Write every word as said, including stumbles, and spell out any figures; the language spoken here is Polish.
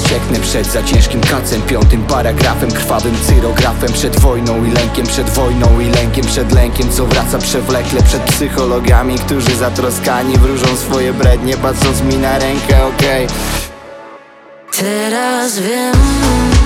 ucieknę przed za ciężkim kacem, piątym paragrafem, krwawym cyrografem. Przed wojną i lękiem, przed wojną i lękiem, przed lękiem, co wraca przewlekle. Przed psychologami, którzy zatroskani wróżą swoje brednie, patrząc mi na rękę, okej okay. Teraz wiem.